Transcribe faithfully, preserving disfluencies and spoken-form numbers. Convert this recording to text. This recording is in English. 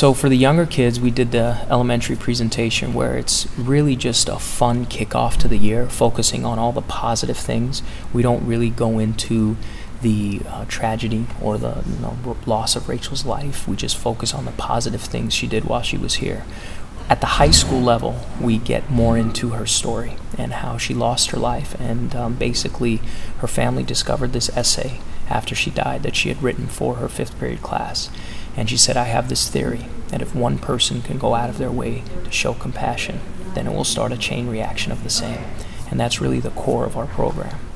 So for the younger kids, we did the elementary presentation where it's really just a fun kickoff to the year, focusing on all the positive things. We don't really go into the uh, tragedy or the you know, loss of Rachel's life. We just focus on the positive things she did while she was here. At the high school level, we get more into her story and how she lost her life, and um, basically her family discovered this essay after she died that she had written for her fifth period class. And she said, I have this theory that if one person can go out of their way to show compassion, then it will start a chain reaction of the same. And that's really the core of our program.